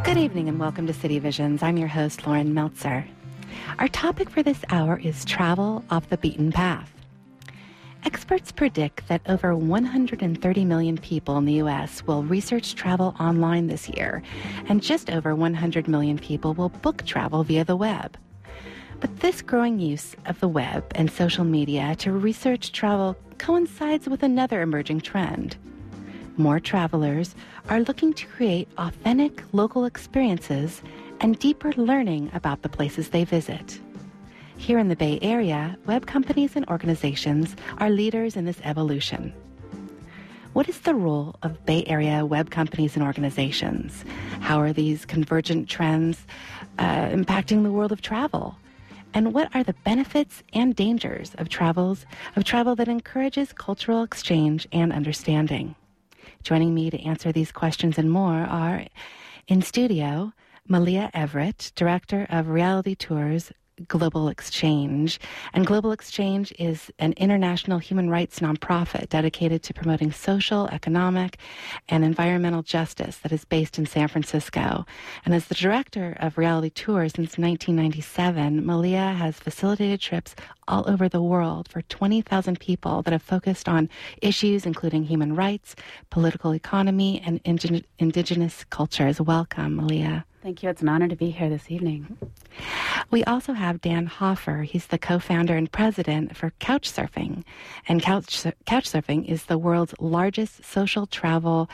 Good evening and welcome to City Visions. I'm your host, Lauren Meltzer. Our topic for this hour is travel off the beaten path. Experts predict that over 130 million people in the U.S. will research travel online this year, and just over 100 million people will book travel via the web. But this growing use of the web and social media to research travel coincides with another emerging trend. More travelers are looking to create authentic local experiences and deeper learning about the places they visit. Here in the Bay Area, web companies and organizations are leaders in this evolution. What is the role of Bay Area web companies and organizations? How are these convergent trends impacting the world of travel? And what are the benefits and dangers of travel that encourages cultural exchange and understanding? Joining me to answer these questions and more are, in studio, Malia Everett, Director of Reality Tours Global Exchange. And Global Exchange is an international human rights nonprofit dedicated to promoting social, economic, and environmental justice that is based in San Francisco. And as the Director of Reality Tours since 1997, Malia has facilitated trips all over the world for 20,000 people that have focused on issues including human rights, political economy, and indigenous cultures. Welcome, Malia. Thank you. It's an honor to be here this evening. We also have Dan Hoffer. He's the co-founder and president for Couchsurfing. And Couchsurfing is the world's largest social travel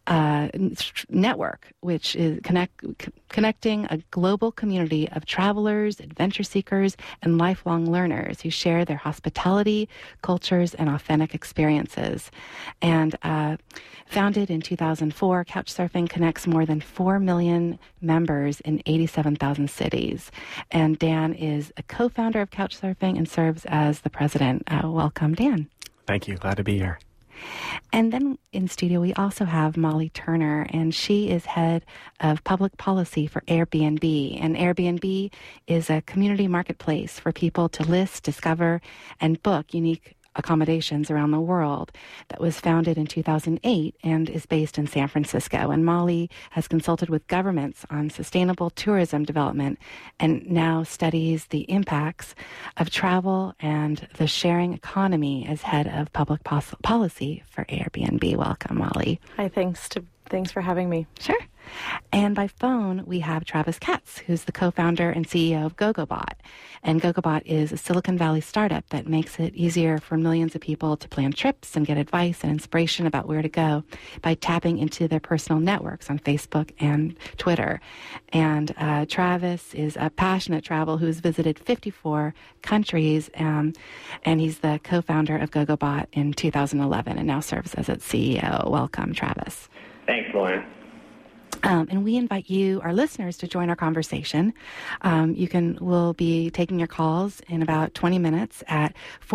network, which is connecting a global community of travelers, adventure seekers, and lifelong learners who share their hospitality, cultures, and authentic experiences. And founded in 2004, Couchsurfing connects more than 4 million members in 87,000 cities. And Dan is a co-founder of Couchsurfing and serves as the president. Welcome, Dan. Thank you. Glad to be here. And then in studio, we also have Molly Turner, and she is head of public policy for Airbnb. And Airbnb is a community marketplace for people to list, discover, and book unique accommodations around the world that was founded in 2008 and is based in San Francisco. And Molly has consulted with governments on sustainable tourism development and now studies the impacts of travel and the sharing economy as head of public policy for Airbnb. Welcome, Molly. Hi, thanks for having me. Sure. And by phone, we have Travis Katz, who's the co-founder and CEO of Gogobot. And Gogobot is a Silicon Valley startup that makes it easier for millions of people to plan trips and get advice and inspiration about where to go by tapping into their personal networks on Facebook and Twitter. And Travis is a passionate traveler who's visited 54 countries, and he's the co-founder of Gogobot in 2011 and now serves as its CEO. Welcome, Travis. Thanks, Lauren. And we invite you, our listeners, to join our conversation. We'll be taking your calls in about 20 minutes at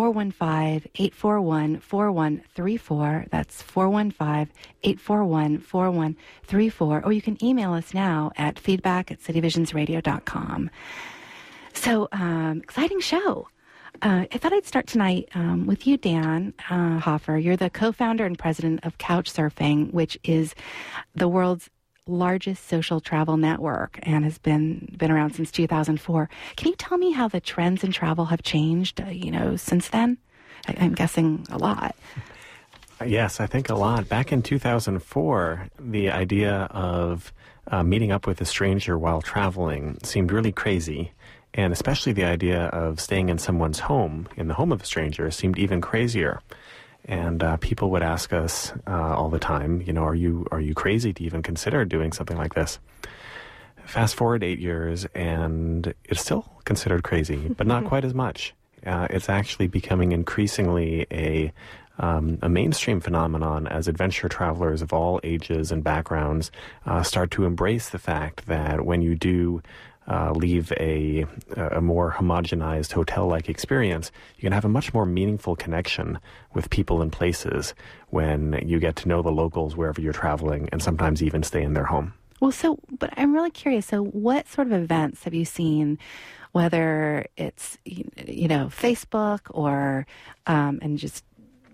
415-841-4134. That's 415-841-4134. Or you can email us now at feedback@cityvisionsradio.com. So, exciting show. I thought I'd start tonight with you, Dan Hoffer. You're the co-founder and president of Couchsurfing, which is the world's largest social travel network and has been around since 2004. Can you tell me how the trends in travel have changed, since then? I'm guessing a lot. Yes, I think a lot. Back in 2004, the idea of meeting up with a stranger while traveling seemed really crazy. And especially the idea of staying in someone's home, in the home of a stranger, seemed even crazier. And people would ask us all the time, are you crazy to even consider doing something like this? Fast forward 8 years, and it's still considered crazy, but not quite as much. It's actually becoming increasingly a mainstream phenomenon as adventure travelers of all ages and backgrounds start to embrace the fact that when you do leave a more homogenized hotel-like experience, you can have a much more meaningful connection with people and places when you get to know the locals wherever you're traveling and sometimes even stay in their home. Well, but I'm really curious. So what sort of events have you seen, whether it's, Facebook or, and just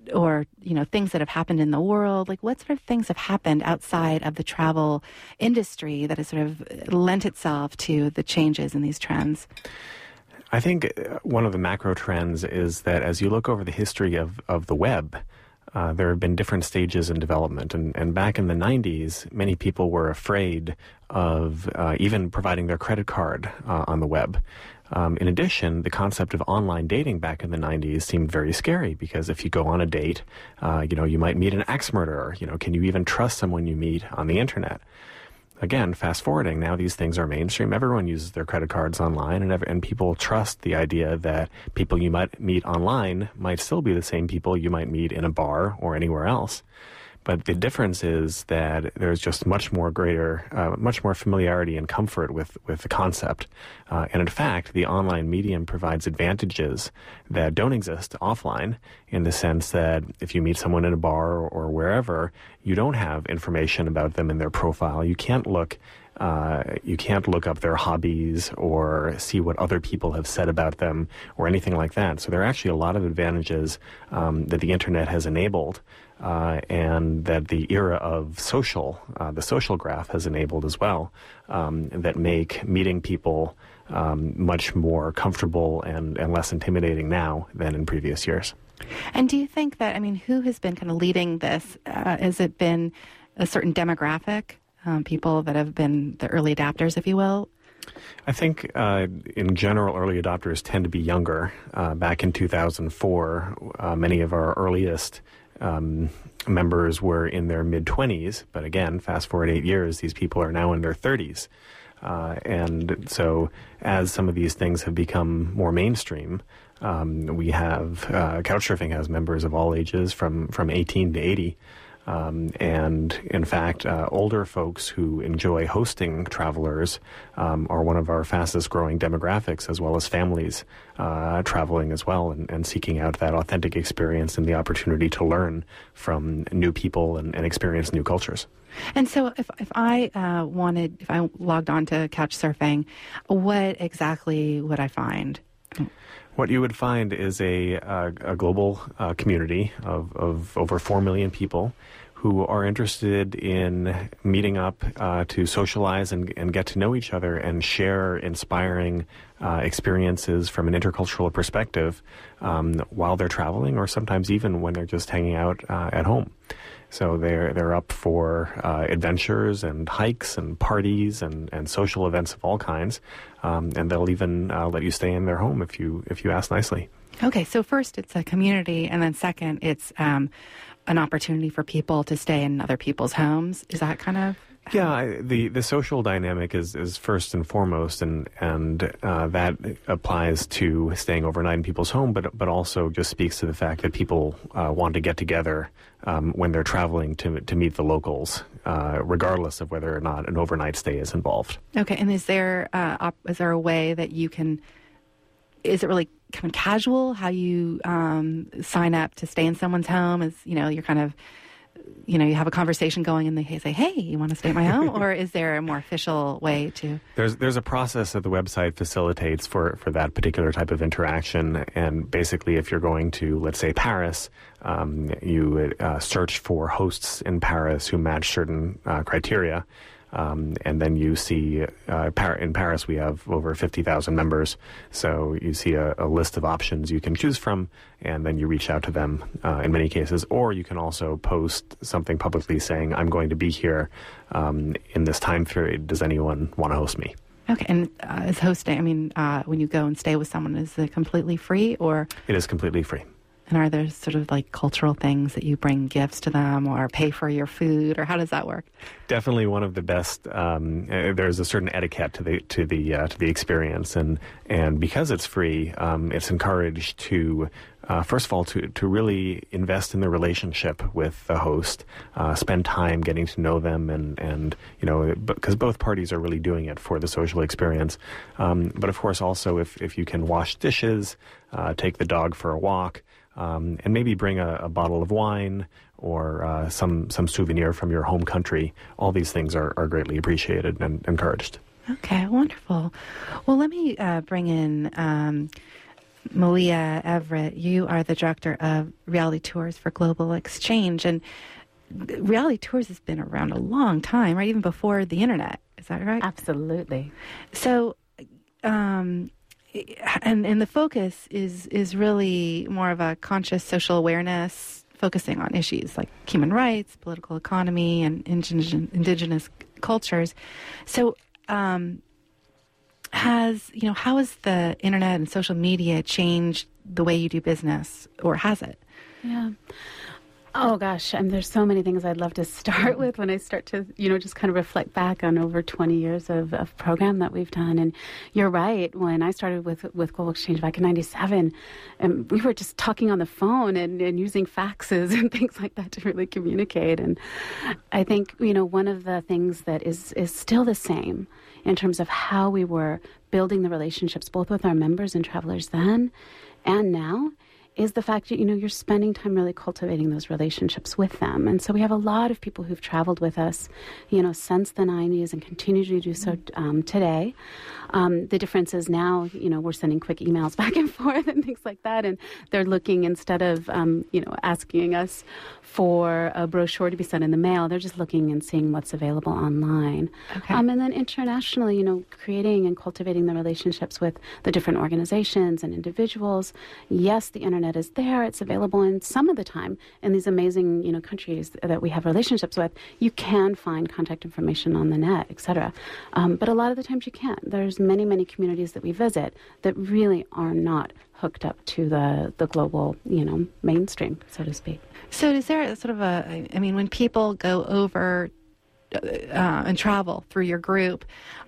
or things that have happened in the world? Like, what sort of things have happened outside of the travel industry that has sort of lent itself to the changes in these trends? I think one of the macro trends is that as you look over the history of the web, there have been different stages in development. And back in the 90s, many people were afraid of even providing their credit card on the web. In addition, the concept of online dating back in the 90s seemed very scary because if you go on a date, you might meet an axe murderer. Can you even trust someone you meet on the internet? Again, fast forwarding, now these things are mainstream. Everyone uses their credit cards online, and people trust the idea that people you might meet online might still be the same people you might meet in a bar or anywhere else. But the difference is that there's just much more familiarity and comfort with the concept. And in fact, the online medium provides advantages that don't exist offline, in the sense that if you meet someone in a bar or wherever, you don't have information about them in their profile. You can't look up their hobbies or see what other people have said about them or anything like that. So there are actually a lot of advantages that the internet has enabled, and that the era of the social graph has enabled as well, that make meeting people much more comfortable and less intimidating now than in previous years. And do you think that, who has been kind of leading this? Has it been a certain demographic? People that have been the early adopters, if you will? I think, in general, early adopters tend to be younger. Back in 2004, many of our earliest members were in their mid-20s. But again, fast forward 8 years, these people are now in their 30s. And so as some of these things have become more mainstream, we have Couchsurfing has members of all ages from 18 to 80. And in fact, older folks who enjoy hosting travelers are one of our fastest growing demographics, as well as families traveling as well and seeking out that authentic experience and the opportunity to learn from new people and experience new cultures. And so if I logged on to Couchsurfing, what exactly would I find? What you would find is a global community of over 4 million people who are interested in meeting up to socialize and get to know each other and share inspiring experiences from an intercultural perspective while they're traveling, or sometimes even when they're just hanging out at home. So they're up for adventures and hikes and parties and social events of all kinds, and they'll even let you stay in their home if you ask nicely. Okay, so first it's a community, and then second it's an opportunity for people to stay in other people's homes. Is that kind of? Yeah, the social dynamic is first and foremost, and that applies to staying overnight in people's home, but also just speaks to the fact that people want to get together when they're traveling to meet the locals, regardless of whether or not an overnight stay is involved. Okay, and is there a way that you can? Is it really kind of casual how you sign up to stay in someone's home? Is you're kind of you have a conversation going and they say, hey, you want to stay at my home? Or is there a more official way to? There's a process that the website facilitates for that particular type of interaction. And basically, if you're going to, let's say, Paris, you search for hosts in Paris who match certain criteria. And then you see, in Paris, we have over 50,000 members. So you see a list of options you can choose from, and then you reach out to them in many cases. Or you can also post something publicly saying, I'm going to be here in this time period. Does anyone want to host me? Okay. And is hosting, when you go and stay with someone, is it completely free or? It is completely free. And are there sort of like cultural things that you bring gifts to them or pay for your food, or how does that work? Definitely one of the best. There's a certain etiquette to the experience, and because it's free, it's encouraged to first of all to really invest in the relationship with the host, spend time getting to know them, and because both parties are really doing it for the social experience. But of course, also if you can wash dishes, take the dog for a walk. And maybe bring a bottle of wine or some souvenir from your home country. All these things are greatly appreciated and encouraged. Okay, wonderful. Well, let me bring in Malia Everett, you are the director of Reality Tours for Global Exchange. And Reality Tours has been around a long time, right? Even before the internet. Is that right? Absolutely. So, and the focus is really more of a conscious social awareness, focusing on issues like human rights, political economy, and indigenous cultures. So, how has the internet and social media changed the way you do business, or has it? Yeah. Oh, gosh. And there's so many things I'd love to start with when I start to, just kind of reflect back on over 20 years of program that we've done. And you're right. When I started with Global Exchange back in 97, we were just talking on the phone and using faxes and things like that to really communicate. And I think, one of the things that is still the same in terms of how we were building the relationships, both with our members and travelers then and now, is the fact that, you're spending time really cultivating those relationships with them. And so we have a lot of people who've traveled with us, since the 90s and continue to do so today. The difference is now, we're sending quick emails back and forth and things like that. And they're looking, instead of, asking us for a brochure to be sent in the mail, they're just looking and seeing what's available online. Okay. And then internationally, creating and cultivating the relationships with the different organizations and individuals. Yes, the internet is there. It's available, and some of the time in these amazing, countries that we have relationships with, you can find contact information on the net, etc. But a lot of the times you can't. There's many, many communities that we visit that really are not hooked up to the global, mainstream, so to speak. So is there sort of when people go over and travel through your group,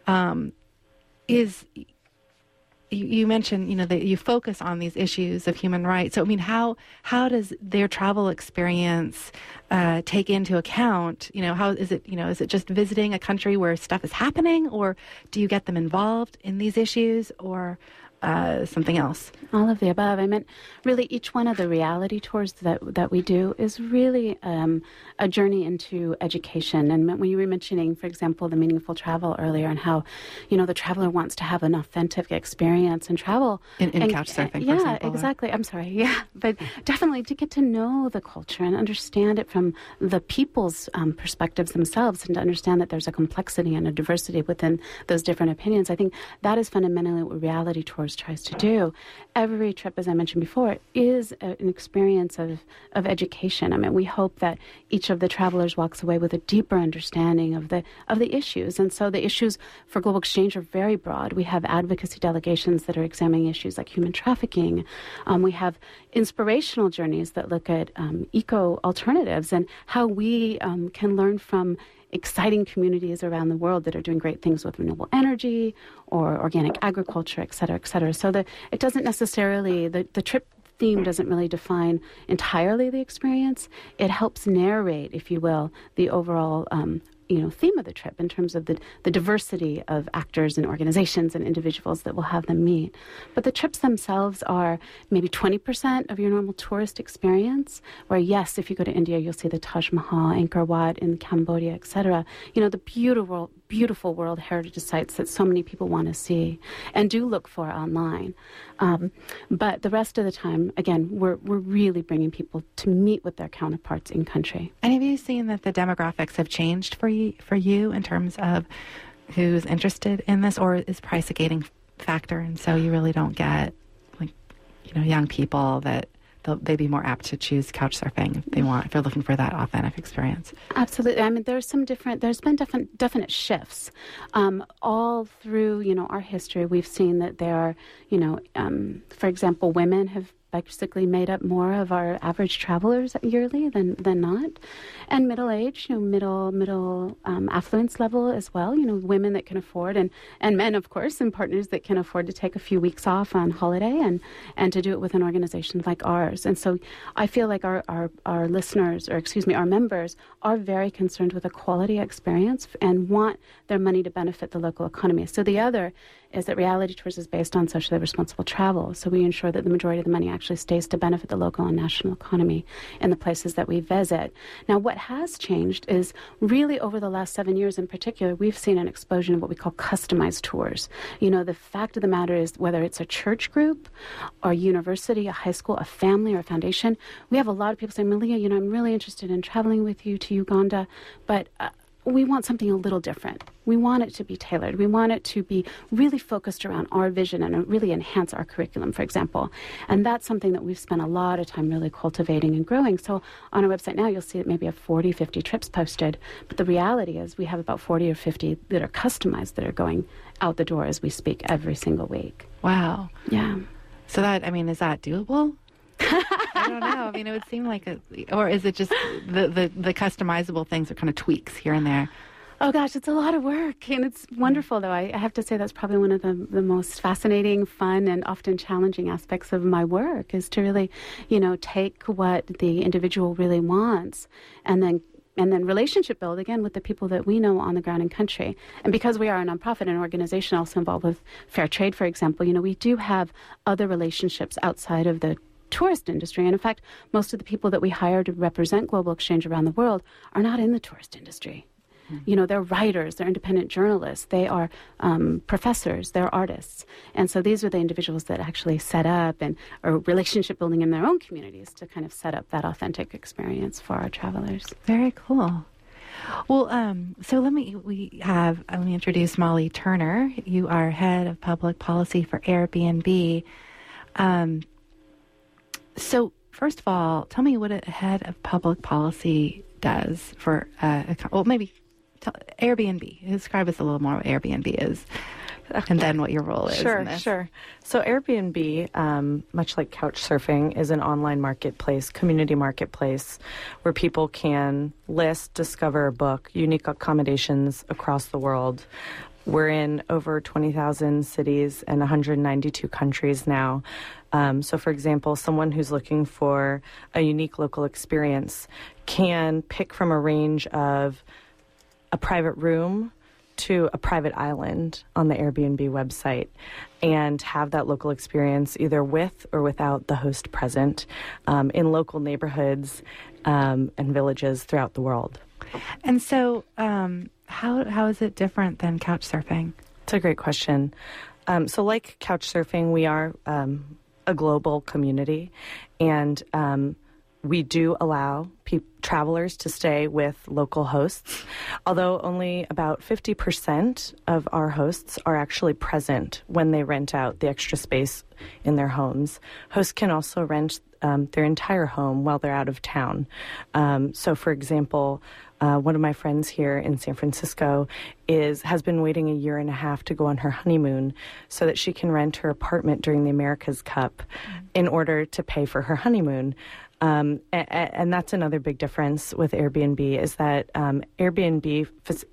you mentioned, that you focus on these issues of human rights. So, how does their travel experience take into account, how is it, is it just visiting a country where stuff is happening, or do you get them involved in these issues, or something else? All of the above. Really, each one of the reality tours that we do is really a journey into education. And when you were mentioning, for example, the meaningful travel earlier, and how, the traveler wants to have an authentic experience and travel. In Couchsurfing, for example. Yeah, exactly. I'm sorry. Yeah. But definitely to get to know the culture and understand it from the people's perspectives themselves, and to understand that there's a complexity and a diversity within those different opinions. I think that is fundamentally what reality tours tries to do. Every trip, as I mentioned before, is an experience of education. We hope that each of the travelers walks away with a deeper understanding of the issues. And so the issues for Global Exchange are very broad. We have advocacy delegations that are examining issues like human trafficking. We have inspirational journeys that look at eco alternatives and how we can learn from exciting communities around the world that are doing great things with renewable energy or organic agriculture, et cetera, et cetera. So it doesn't necessarily, the trip theme doesn't really define entirely the experience. It helps narrate, if you will, the overall theme of the trip in terms of the diversity of actors and organizations and individuals that will have them meet. But the trips themselves are maybe 20% of your normal tourist experience, where, yes, if you go to India, you'll see the Taj Mahal, Angkor Wat in Cambodia, etc. The beautiful World Heritage sites that so many people want to see and do look for online. But the rest of the time, again, we're really bringing people to meet with their counterparts in country. And have you seen that the demographics have changed for you in terms of who's interested in this, or is price a gating factor, and so you really don't get young people that they'd be more apt to choose Couchsurfing if they're looking for that authentic experience? Absolutely. there's been definite shifts all through our history. We've seen that there are for example, women have basically made up more of our average travelers yearly than not. And middle age, middle affluence level as well, women that can afford, and men, of course, and partners that can afford to take a few weeks off on holiday and to do it with an organization like ours. And so I feel like our listeners, our members, are very concerned with a quality experience and want their money to benefit the local economy. So the other is that Reality Tours is based on socially responsible travel. So we ensure that the majority of the money actually stays to benefit the local and national economy in the places that we visit. Now, what has changed is really over the last 7 years in particular, we've seen an explosion of what we call customized tours. You know, the fact of the matter is whether it's a church group or a university, a high school, a family, or a foundation, we have a lot of people saying, Malia, you know, I'm really interested in traveling with you to Uganda, but we want something a little different. We want it to be tailored. We want it to be really focused around our vision and really enhance our curriculum, for example. And that's something that we've spent a lot of time really cultivating and growing. So on our website now, you'll see that maybe have 40, 50 trips posted. But the reality is we have about 40 or 50 that are customized that are going out the door as we speak every single week. Wow. Yeah. So that, I mean, is that doable? I don't know. I mean, it would seem like or is it just the customizable things are kind of tweaks here and there? Oh gosh, it's a lot of work, and it's wonderful though. I have to say that's probably one of the most fascinating, fun, and often challenging aspects of my work is to really, you know, take what the individual really wants and then relationship build, again, with the people that we know on the ground in country. And because we are a nonprofit and an organization also involved with fair trade, for example, you know, we do have other relationships outside of the tourist industry. And in fact, most of the people that we hire to represent Global Exchange around the world are not in the tourist industry. Mm-hmm. You know, they're writers, they're independent journalists, they are professors, they're artists. And so these are the individuals that actually set up and are relationship building in their own communities to kind of set up that authentic experience for our travelers. Very cool. Well, so let me introduce Molly Turner. You are head of public policy for Airbnb. So first of all, tell me what a head of public policy does for, Airbnb. Describe us a little more what Airbnb is, and then what your role is. Sure. So Airbnb, much like Couchsurfing, is an online marketplace, community marketplace, where people can list, discover, book unique accommodations across the world. We're in over 20,000 cities and 192 countries now. So, for example, someone who's looking for a unique local experience can pick from a range of a private room to a private island on the Airbnb website and have that local experience either with or without the host present in local neighborhoods and villages throughout the world. And so how is it different than Couchsurfing? It's a great question. So like Couchsurfing, we are a global community, and we do allow travelers to stay with local hosts, although only about 50% of our hosts are actually present when they rent out the extra space in their homes. Hosts can also rent their entire home while they're out of town. So, for example, one of my friends here in San Francisco has been waiting a year and a half to go on her honeymoon so that she can rent her apartment during the America's Cup in order to pay for her honeymoon. And that's another big difference with Airbnb is that Airbnb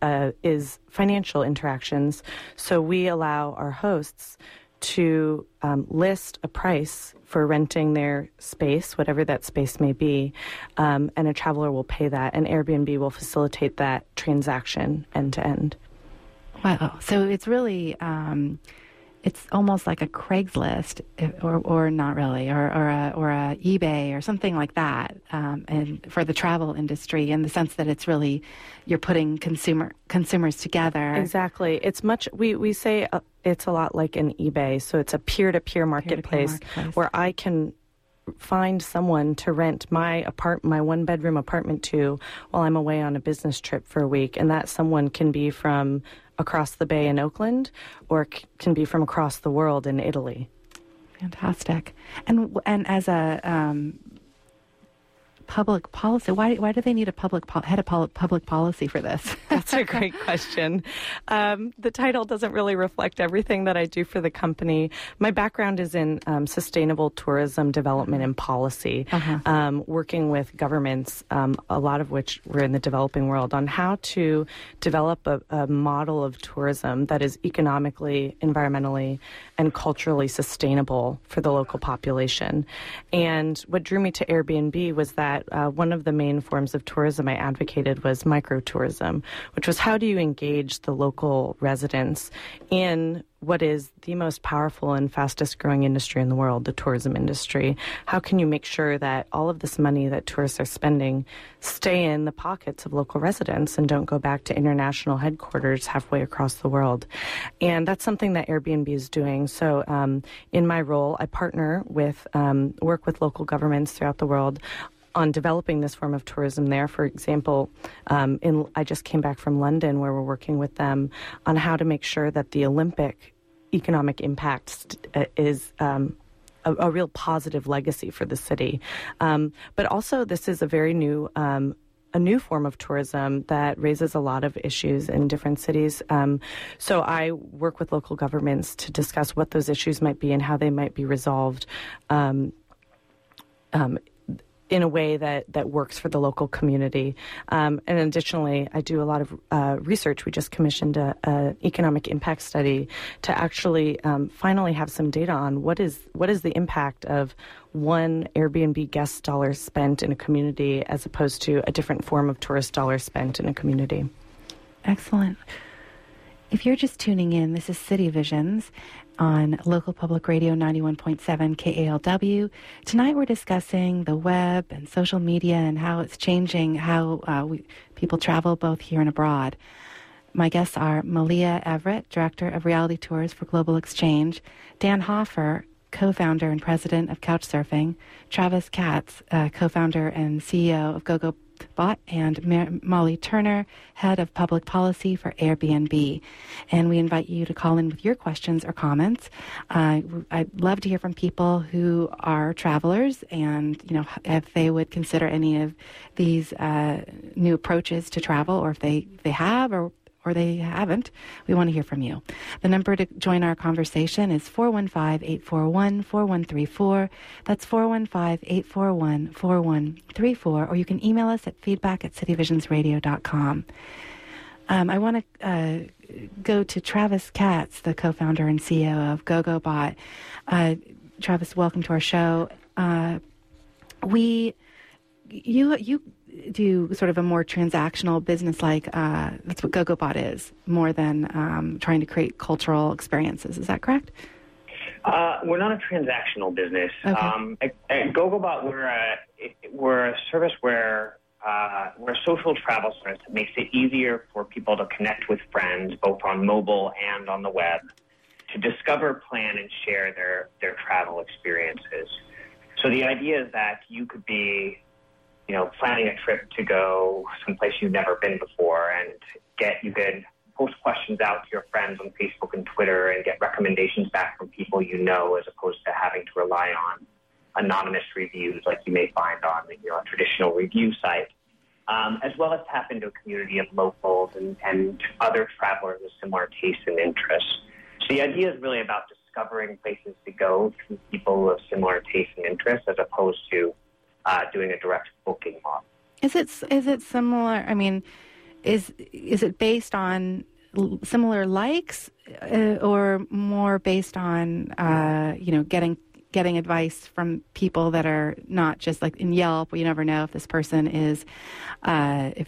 is financial interactions. So we allow our hosts to list a price for renting their space, whatever that space may be, and a traveler will pay that, and Airbnb will facilitate that transaction end to end. Wow. So it's really, it's almost like a Craigslist, or not really, or a eBay or something like that, and for the travel industry, in the sense that it's really, you're putting consumers together. Exactly. It's much, we say it's a lot like an eBay, so it's a peer-to-peer marketplace where I can find someone to rent my one-bedroom apartment to while I'm away on a business trip for a week, and that someone can be from across the bay in Oakland or can be from across the world in Italy. Fantastic. And as a public policy, why do they need a head of public policy for this? That's a great question. The title doesn't really reflect everything that I do for the company. My background is in sustainable tourism development and policy, working with governments, a lot of which were in the developing world, on how to develop a model of tourism that is economically, environmentally, and culturally sustainable for the local population. And what drew me to Airbnb was that that one of the main forms of tourism I advocated was microtourism, which was how do you engage the local residents in what is the most powerful and fastest growing industry in the world, the tourism industry. How can you make sure that all of this money that tourists are spending stay in the pockets of local residents and don't go back to international headquarters halfway across the world? And that's something that Airbnb is doing. So in my role, I partner with, work with local governments throughout the world on developing this form of tourism there. For example, I just came back from London where we're working with them on how to make sure that the Olympic economic impact is a real positive legacy for the city. But also this is a very new a new form of tourism that raises a lot of issues in different cities. So I work with local governments to discuss what those issues might be and how they might be resolved in a way that works for the local community. And additionally, I do a lot of research. We just commissioned an economic impact study to actually finally have some data on what is the impact of one Airbnb guest dollar spent in a community as opposed to a different form of tourist dollar spent in a community. Excellent. If you're just tuning in, this is City Visions on local public radio 91.7 KALW. Tonight we're discussing the web and social media and how it's changing how people travel both here and abroad. My guests are Malia Everett, Director of Reality Tours for Global Exchange, Dan Hoffer, co-founder and president of Couchsurfing, Travis Katz, co-founder and CEO of GoGoBot, and Molly Turner, head of public policy for Airbnb. And we invite you to call in with your questions or comments. I'd love to hear from people who are travelers and, if they would consider any of these new approaches to travel, or if they have or they haven't. We want to hear from you. The number to join our conversation is 415-841-4134. That's 415-841-4134. Or you can email us at feedback@cityvisionsradio.com. I want to go to Travis Katz, the co-founder and CEO of GoGoBot. Travis, welcome to our show. You do sort of a more transactional business, like that's what GoGoBot is, more than trying to create cultural experiences. Is that correct? We're not a transactional business. Okay. At GoGoBot, we're a service where we're a social travel service that makes it easier for people to connect with friends, both on mobile and on the web, to discover, plan, and share their travel experiences. So the idea is that you could be planning a trip to go someplace you've never been before, and you could post questions out to your friends on Facebook and Twitter and get recommendations back from people as opposed to having to rely on anonymous reviews like you may find on a traditional review site, as well as tap into a community of locals and other travelers with similar tastes and interests. So the idea is really about discovering places to go through people of similar tastes and interests, as opposed to doing a direct booking model. Is it similar? I mean, is it based on similar likes, or more based on getting advice from people that are not just like in Yelp, where you never know if this person is if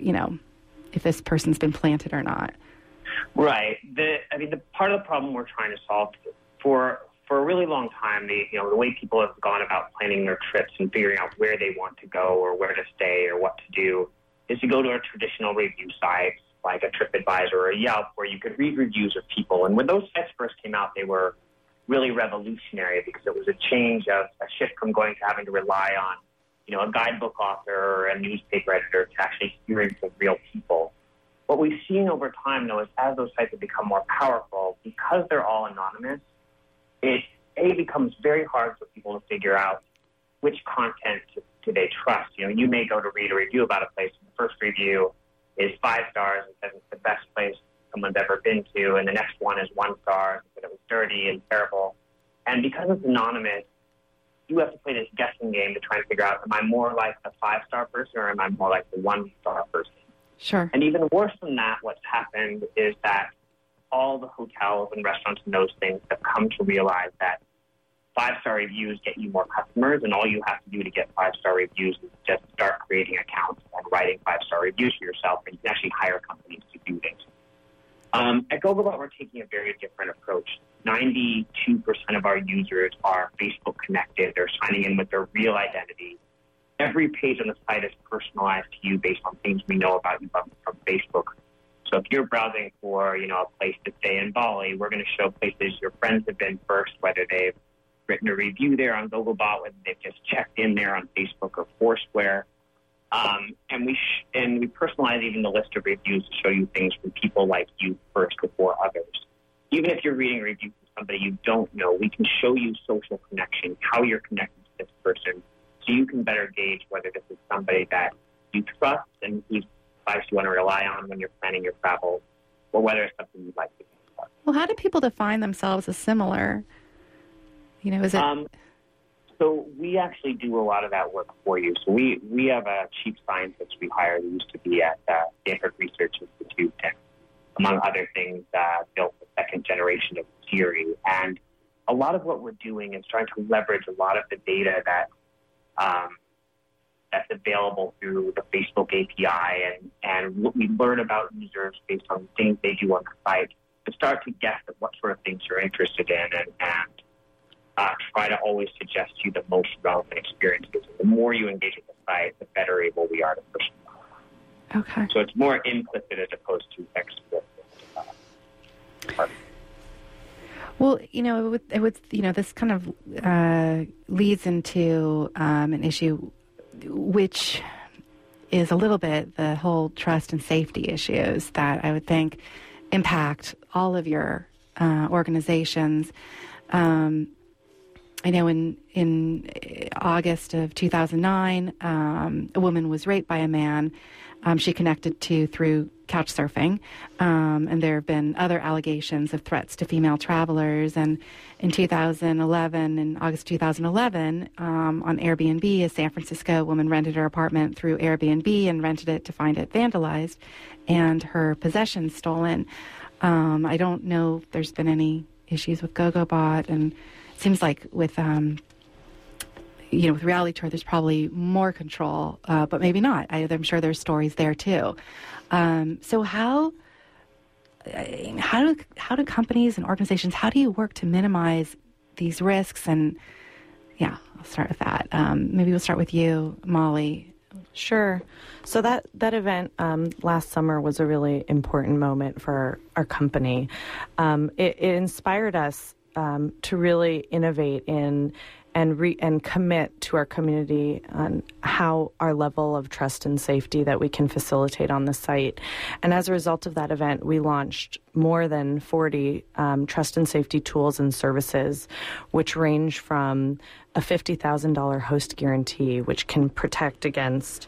this person's been planted or not? Right. The part of the problem we're trying to solve for a really long time, the way people have gone about planning their trips and figuring out where they want to go or where to stay or what to do is to go to a traditional review site like a TripAdvisor or a Yelp, where you could read reviews of people. And when those sites first came out, they were really revolutionary because it was a shift from going to having to rely on, a guidebook author or a newspaper editor to actually hearing from real people. What we've seen over time, though, is as those sites have become more powerful, because they're all anonymous, it becomes very hard for people to figure out which content do they trust. You may go to read a review about a place, and the first review is 5 stars and says it's the best place someone's ever been to, and the next one is 1 star and said it was dirty and terrible. And because it's anonymous, you have to play this guessing game to try and figure out, am I more like the 5-star person or am I more like the 1-star person? Sure. And even worse than that, what's happened is that all the hotels and restaurants and those things have come to realize that 5-star reviews get you more customers, and all you have to do to get 5-star reviews is just start creating accounts and writing 5-star reviews for yourself, and you can actually hire companies to do this. At Gogobot, we're taking a very different approach. 92% of our users are Facebook connected. They're signing in with their real identity. Every page on the site is personalized to you based on things we know about you from Facebook. So if you're browsing for, a place to stay in Bali, we're going to show places your friends have been first, whether they've written a review there on Gogobot, whether they've just checked in there on Facebook or Foursquare. And we personalize even the list of reviews to show you things from people like you first before others. Even if you're reading a review from somebody you don't know, we can show you social connection, how you're connected to this person, so you can better gauge whether this is somebody that you trust and whose advice you want to rely on when you're planning your travel, or whether it's something you'd like to do. Well, how do people define themselves as similar? Is it... So we actually do a lot of that work for you. So we have a chief scientist we hired who used to be at Stanford Research Institute, and among other things, built the second generation of Siri. And a lot of what we're doing is trying to leverage a lot of the data that's available through the Facebook API and what we learn about users based on things they do on the site to start to guess at what sort of things you're interested in and try to always suggest to you the most relevant experiences. And the more you engage with the site, the better able we are to personalize. Okay. So it's more implicit as opposed to explicit. Well, it would this kind of leads into an issue which is a little bit the whole trust and safety issues that I would think impact all of your organizations. I know in August of 2009, a woman was raped by a man she connected to through Couchsurfing, and there have been other allegations of threats to female travelers. And in 2011, in August 2011, on Airbnb, a San Francisco woman rented her apartment through Airbnb and rented it to find it vandalized and her possessions stolen. I don't know if there's been any issues with Gogobot, and it seems like with with Reality Tour, there's probably more control, but maybe not. I'm sure there's stories there too. So how do companies and organizations, how do you work to minimize these risks? And I'll start with that. Maybe we'll start with you, Molly. Sure. So that event last summer was a really important moment for our company. It inspired us to really innovate in and commit to our community on how our level of trust and safety that we can facilitate on the site. And as a result of that event, we launched more than 40 trust and safety tools and services, which range from a $50,000 host guarantee, which can protect against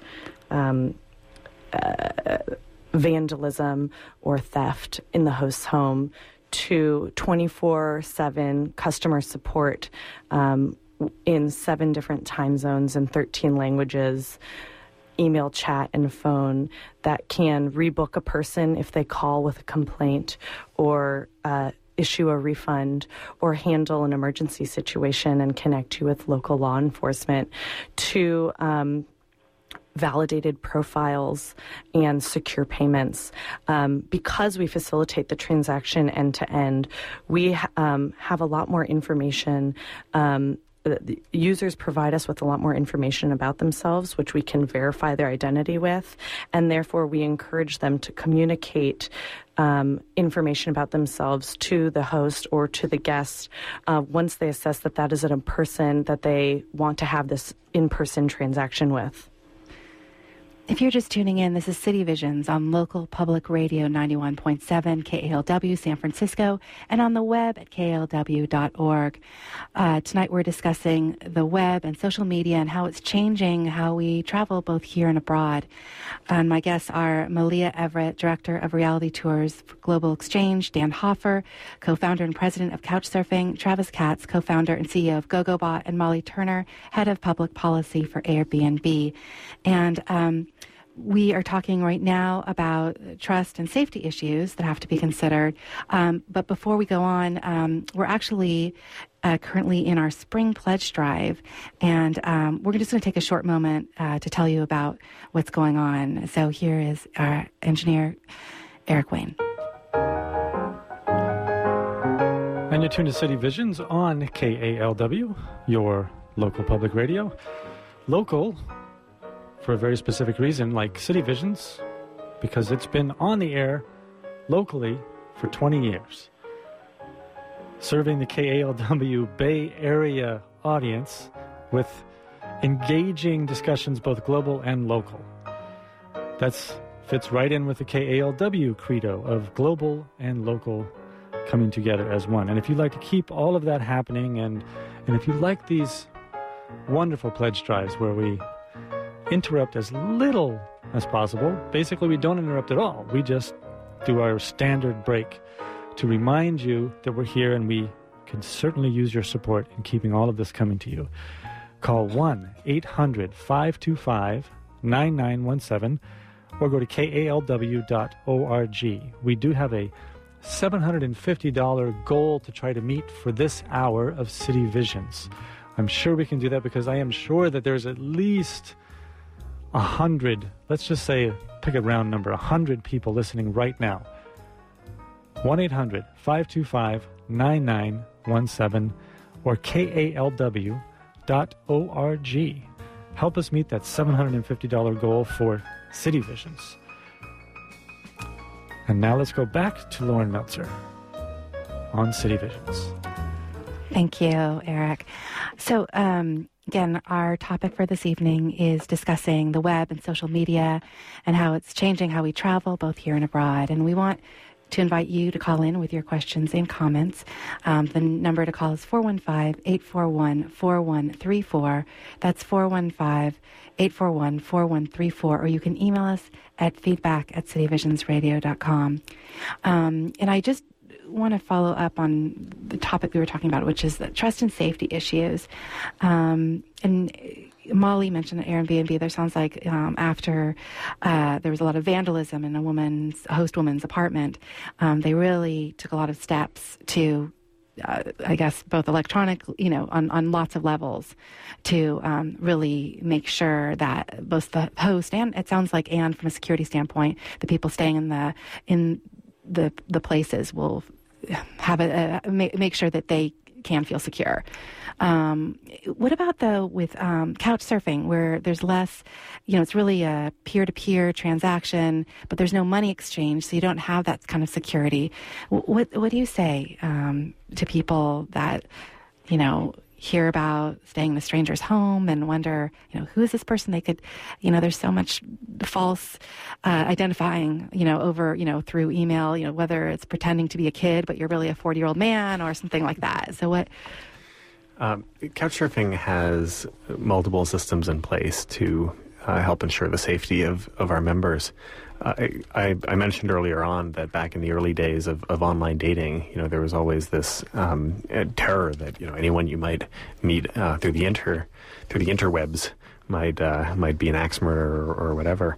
vandalism or theft in the host's home, to 24/7 customer support in 7 different time zones and 13 languages, email, chat, and phone that can rebook a person if they call with a complaint, or issue a refund, or handle an emergency situation and connect you with local law enforcement, to validated profiles and secure payments. Because we facilitate the transaction end to end, we have a lot more information. The users provide us with a lot more information about themselves, which we can verify their identity with, and therefore we encourage them to communicate information about themselves to the host or to the guest once they assess that is a person that they want to have this in-person transaction with. If you're just tuning in, this is City Visions on local public radio 91.7 KALW San Francisco and on the web at KALW.org. Tonight we're discussing the web and social media and how it's changing how we travel both here and abroad. And my guests are Malia Everett, Director of Reality Tours for Global Exchange, Dan Hoffer, Co-founder and President of Couchsurfing, Travis Katz, Co-founder and CEO of Gogobot, and Molly Turner, Head of Public Policy for Airbnb. And we are talking right now about trust and safety issues that have to be considered. But before we go on, we're actually currently in our spring pledge drive, and we're just going to take a short moment to tell you about what's going on. So here is our engineer, Eric Wayne. And you're tuned to City Visions on KALW, your local public radio. Local for a very specific reason, like City Visions, because it's been on the air locally for 20 years, serving the KALW Bay Area audience with engaging discussions, both global and local. That fits right in with the KALW credo of global and local coming together as one. And if you'd like to keep all of that happening, and if you like these wonderful pledge drives where we interrupt as little as possible, basically we don't interrupt at all. We just do our standard break to remind you that we're here, and we can certainly use your support in keeping all of this coming to you. Call 1-800-525-9917 or go to kalw.org. We do have a $750 goal to try to meet for this hour of City Visions. I'm sure we can do that, because I am sure that there's at least 100, let's just say, pick a round number, 100 people listening right now. 1-800-525-9917 or kalw.org. Help us meet that $750 goal for City Visions. And now let's go back to Lauren Meltzer on City Visions. Thank you, Eric. So, again, our topic for this evening is discussing the web and social media and how it's changing how we travel, both here and abroad. And we want to invite you to call in with your questions and comments. The number to call is 415-841-4134. That's 415-841-4134. Or you can email us at feedback@cityvisionsradio.com. And I just want to follow up on the topic we were talking about, which is the trust and safety issues. And Molly mentioned Airbnb. There sounds like after there was a lot of vandalism in a host woman's apartment, they really took a lot of steps to, I guess, both electronic, on lots of levels, to really make sure that both the host and, it sounds like, and from a security standpoint, the people staying in the places will have make sure that they can feel secure. What about, though, with couch surfing, where there's less, it's really a peer-to-peer transaction, but there's no money exchange, so you don't have that kind of security. What do you say to people that, hear about staying in a stranger's home and wonder, who is this person? They could, there's so much false identifying, over, through email, whether it's pretending to be a kid, but you're really a 40-year-old man or something like that. So what? Couchsurfing has multiple systems in place to help ensure the safety of our members. I mentioned earlier on that back in the early days of online dating, there was always this terror that anyone you might meet through the interwebs might be an axe murderer or whatever.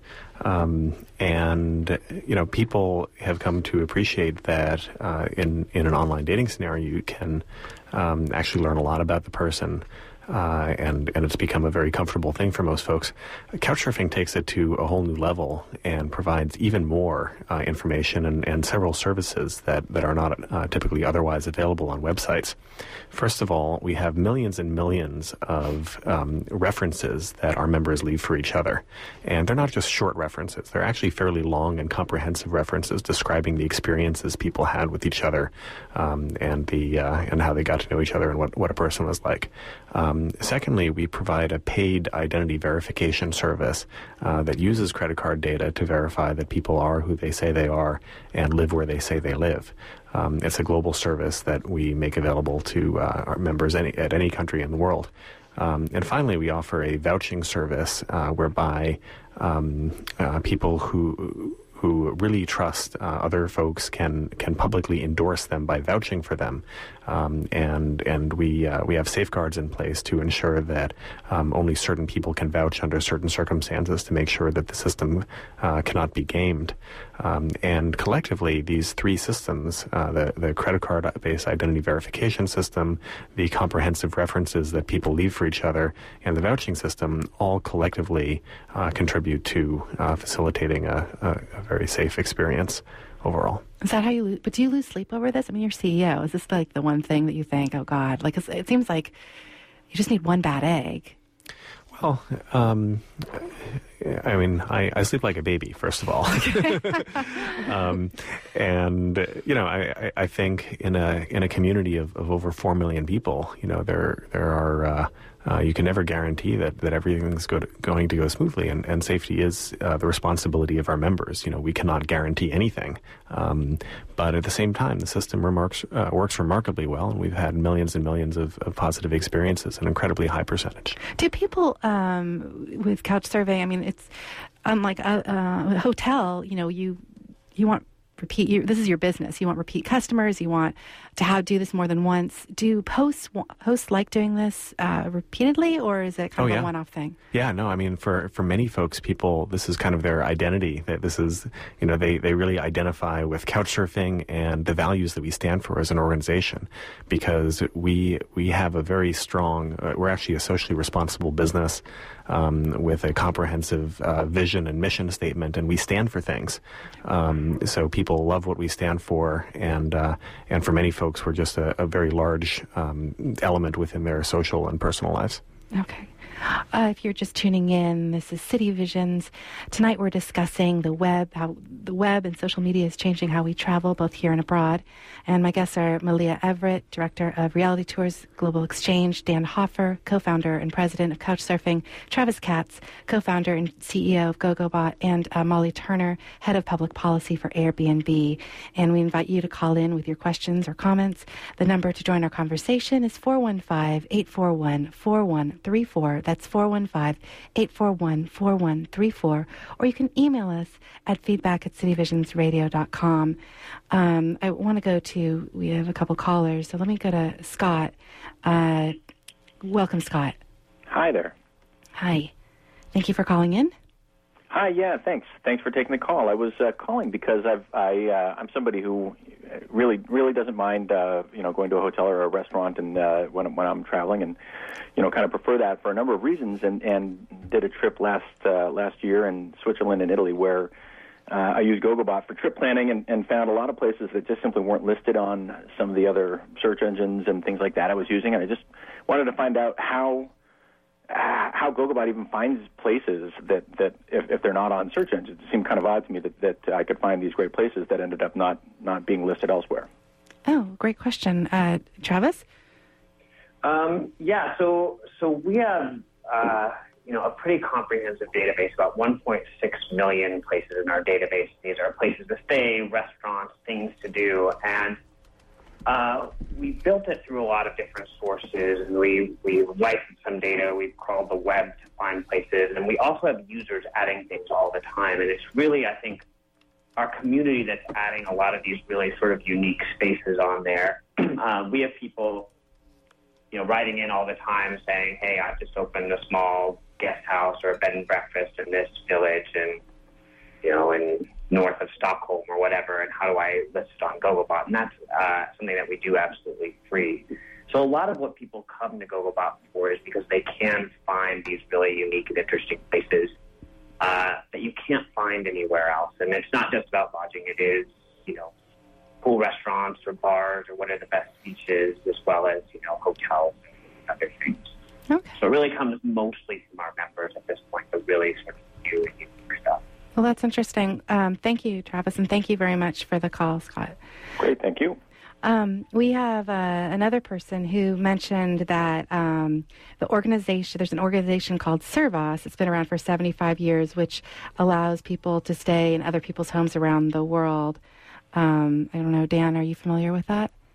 And people have come to appreciate that in an online dating scenario, you can actually learn a lot about the person. And it's become a very comfortable thing for most folks. Couchsurfing takes it to a whole new level and provides even more information and several services that are not typically otherwise available on websites. First of all, we have millions and millions of references that our members leave for each other. And they're not just short references. They're actually fairly long and comprehensive references describing the experiences people had with each other and how they got to know each other and what a person was like. Secondly, we provide a paid identity verification service that uses credit card data to verify that people are who they say they are and live where they say they live. It's a global service that we make available to our members at any country in the world. And finally, we offer a vouching service whereby people who who really trust other folks can publicly endorse them by vouching for them, and we have safeguards in place to ensure that only certain people can vouch under certain circumstances to make sure that the system cannot be gamed. And collectively, these three systems, the credit card-based identity verification system, the comprehensive references that people leave for each other, and the vouching system, all collectively contribute to facilitating a very safe experience overall. Is that how you lose? But do you lose sleep over this? I mean, you're CEO. Is this like the one thing that you think, oh God, like it seems like you just need one bad egg? Well, I mean, I sleep like a baby, first of all. And, you know, I think in a community of over 4 million people, you know, there are, you can never guarantee that everything's going to go smoothly, and safety is the responsibility of our members. You know, we cannot guarantee anything. But at the same time, the system works remarkably well, and we've had millions and millions of positive experiences, an incredibly high percentage. Do people with couch surveying, I mean, it's unlike a hotel, you know, you want repeat, this is your business. You want repeat customers. You want to do this more than once. Do hosts like doing this repeatedly, or is it kind of a one-off thing? Yeah, no, I mean, for many folks, people, this is kind of their identity. That this is, you know, they really identify with Couchsurfing and the values that we stand for as an organization, because we have a very strong, we're actually a socially responsible business with a comprehensive vision and mission statement, and we stand for things. So people love what we stand for, and for many folks, we're just a very large element within their social and personal lives. Okay. If you're just tuning in, this is City Visions. Tonight we're discussing the web, how the web and social media is changing how we travel, both here and abroad. And my guests are Malia Everett, Director of Reality Tours Global Exchange, Dan Hoffer, Co-founder and President of Couchsurfing, Travis Katz, Co-founder and CEO of GoGoBot, and Molly Turner, Head of Public Policy for Airbnb. And we invite you to call in with your questions or comments. The number to join our conversation is 415-841-4134. That's 415-841-4134. Or you can email us at feedback@cityvisionsradio.com. I want to go to, we have a couple callers, so let me go to Scott. Welcome, Scott. Hi there. Hi. Thank you for calling in. Hi, yeah, thanks. Thanks for taking the call. I was calling because I'm somebody who really doesn't mind, going to a hotel or a restaurant and when I'm traveling, and kind of prefer that for a number of reasons. And did a trip last year in Switzerland and Italy where I used GoGoBot for trip planning and found a lot of places that just simply weren't listed on some of the other search engines and things like that I was using, and I just wanted to find out how GoGoBot even finds places that if they're not on search engines. It seemed kind of odd to me that I could find these great places that ended up not being listed elsewhere. Oh, great question. Travis? So we have, a pretty comprehensive database, about 1.6 million places in our database. These are places to stay, restaurants, things to do, and we built it through a lot of different sources, and we licensed some data. We've crawled the web to find places, and we also have users adding things all the time. And it's really, I think, our community that's adding a lot of these really sort of unique spaces on there. We have people, writing in all the time saying, hey, I've just opened a small guest house or a bed and breakfast in this village and, in north of Stockholm or whatever, and how do I list it on GoGoBot? And that's something that we do absolutely free. So a lot of what people come to GoGoBot for is because they can find these really unique and interesting places that you can't find anywhere else. And it's not just about lodging. It is, cool restaurants or bars or what are the best beaches, as well as, hotels and other things. Okay. So it really comes mostly from our members at this point, but really sort of new and unique stuff. Well, that's interesting. Thank you, Travis, and thank you very much for the call, Scott. Great, thank you. We have another person who mentioned that there's an organization called Servos. It's been around for 75 years, which allows people to stay in other people's homes around the world. I don't know, Dan, are you familiar with that?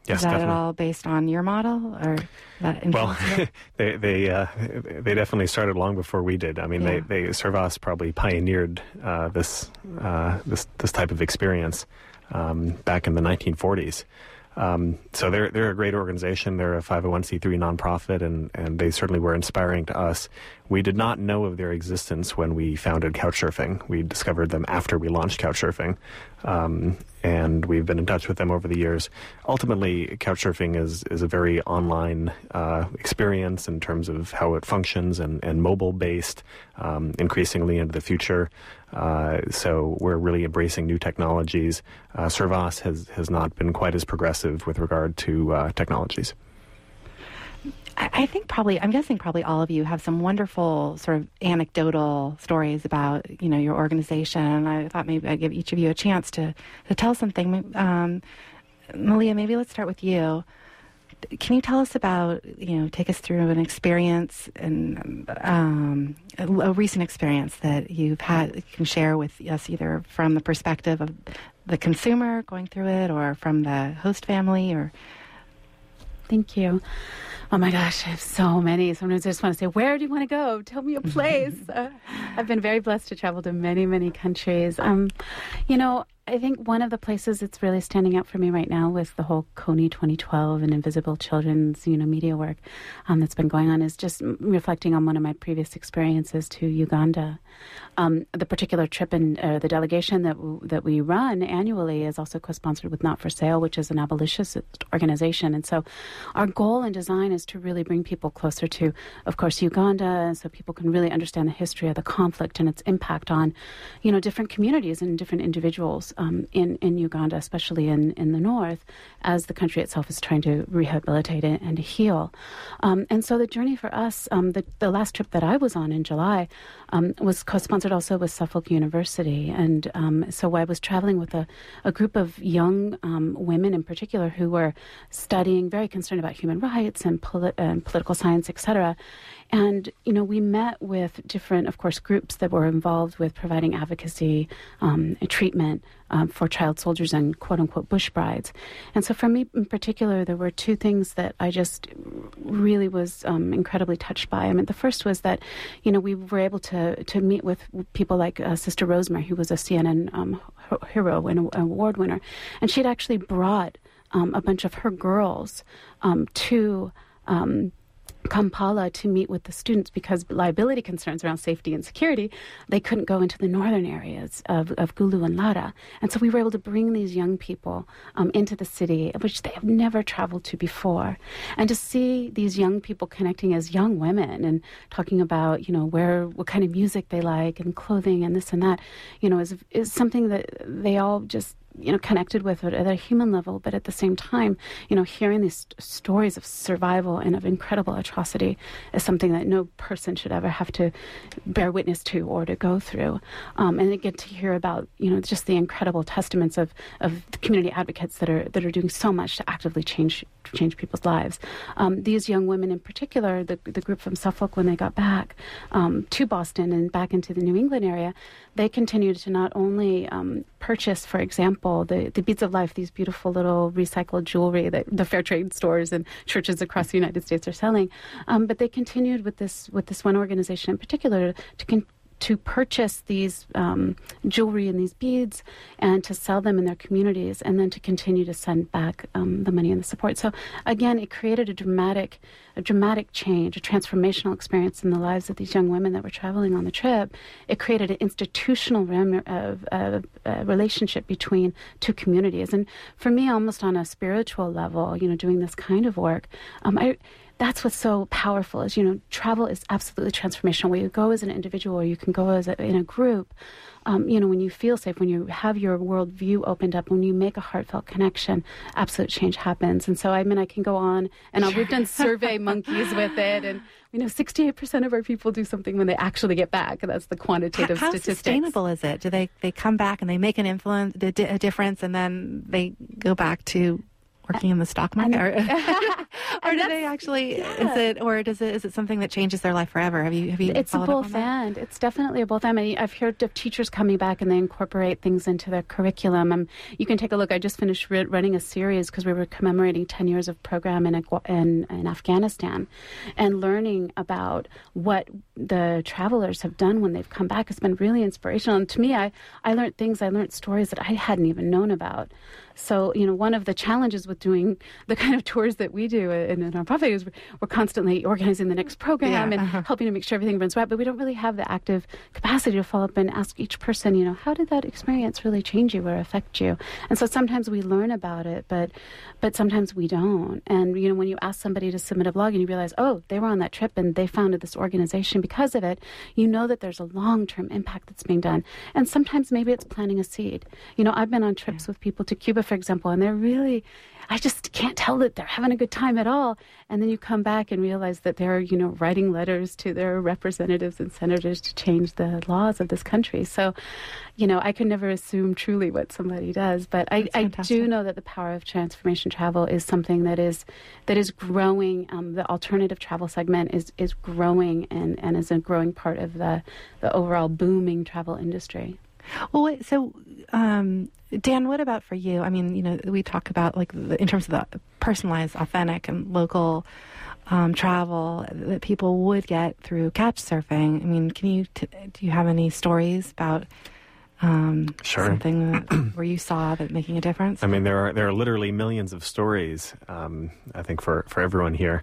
Yes, Is that definitely. at all based on your model, or that Well, influence it? they definitely started long before we did. I mean, Yeah. they Servas probably pioneered this type of experience back in the 1940s. So they're a great organization. They're a 501c3 nonprofit, and they certainly were inspiring to us. We did not know of their existence when we founded Couchsurfing. We discovered them after we launched Couchsurfing, and we've been in touch with them over the years. Ultimately, Couchsurfing is a very online experience in terms of how it functions and mobile-based, increasingly into the future. So we're really embracing new technologies. Servas has not been quite as progressive with regard to technologies. I think I'm guessing probably all of you have some wonderful sort of anecdotal stories about, your organization. I thought maybe I'd give each of you a chance to tell something. Malia, maybe let's start with you. Can you tell us about, take us through an experience and a recent experience that you've had, you can share with us, either from the perspective of the consumer going through it or from the host family? Or Thank you. Oh my gosh, I have so many. Sometimes I just want to say, where do you want to go? Tell me a place. I've been very blessed to travel to many, many countries. I think one of the places that's really standing out for me right now with the whole Kony 2012 and Invisible Children's, media work that's been going on is just reflecting on one of my previous experiences to Uganda. The particular trip and the delegation that we run annually is also co-sponsored with Not for Sale, which is an abolitionist organization. And so our goal and design is to really bring people closer to, of course, Uganda, so people can really understand the history of the conflict and its impact on, different communities and different individuals in Uganda, especially in the north, as the country itself is trying to rehabilitate it and to heal. And so the journey for us, the last trip that I was on in July, was co-sponsored also with Suffolk University. And so I was traveling with a group of young women in particular who were studying, very concerned about human rights and political science, etc. And, we met with different, of course, groups that were involved with providing advocacy and treatment for child soldiers and quote-unquote bush brides. And so for me in particular, there were two things that I just really was incredibly touched by. I mean, the first was that, we were able to meet with people like Sister Rosemary, who was a CNN hero and an award winner. And she'd actually brought a bunch of her girls to Kampala to meet with the students because liability concerns around safety and security, they couldn't go into the northern areas of Gulu and Lara. And so we were able to bring these young people into the city, which they have never traveled to before. And to see these young people connecting as young women and talking about, what kind of music they like and clothing and this and that, is something that they all just connected with it at a human level, but at the same time, hearing these stories of survival and of incredible atrocity is something that no person should ever have to bear witness to or to go through. And they get to hear about, just the incredible testaments of the community advocates that are doing so much to actively change people's lives. These young women in particular, the group from Suffolk, when they got back to Boston and back into the New England area, they continued to not only purchase, for example, the Beads of Life, these beautiful little recycled jewelry that the fair trade stores and churches across the United States are selling, but they continued with this one organization in particular to purchase these jewelry and these beads and to sell them in their communities and then to continue to send back the money and the support. So again, it created a dramatic change, a transformational experience in the lives of these young women that were traveling on the trip. It created an institutional relationship between two communities. And for me, almost on a spiritual level, doing this kind of work, that's what's so powerful is, travel is absolutely transformational. Where you go as an individual or you can go in a group, when you feel safe, when you have your worldview opened up, when you make a heartfelt connection, absolute change happens. And so, I can go on and on. We've done survey monkeys with it. And we know 68% of our people do something when they actually get back. That's the quantitative statistics. How sustainable is it? Do they come back and they make a difference and then they go back to working in the stock market? Or do they actually? Is it something that changes their life forever? Have you? It's a both and. It's definitely a both and. I've heard of teachers coming back and they incorporate things into their curriculum. You can take a look. I just finished running a series because we were commemorating 10 years of program in Afghanistan, and learning about what the travelers have done when they've come back has been really inspirational. And to me, I learned stories that I hadn't even known about. So, one of the challenges with doing the kind of tours that we do in a nonprofit is we're constantly organizing the next program and helping to make sure everything runs right, but we don't really have the active capacity to follow up and ask each person, how did that experience really change you or affect you? And so sometimes we learn about it, but sometimes we don't. And, when you ask somebody to submit a blog and you realize, oh, they were on that trip and they founded this organization because of it, that there's a long-term impact that's being done. And sometimes maybe it's planting a seed. I've been on trips with people to Cuba, for example, and they're really, I just can't tell that they're having a good time at all. And then you come back and realize that they're, writing letters to their representatives and senators to change the laws of this country. So, I could never assume truly what somebody does, but I do know that the power of transformation travel is something that is growing. The alternative travel segment is growing and is a growing part of the overall booming travel industry. Well, so Dan, what about for you? I mean, we talk about in terms of the personalized, authentic, and local travel that people would get through couch surfing. I mean, do you have any stories about something where you saw that making a difference? I mean, there are literally millions of stories. I think for everyone here.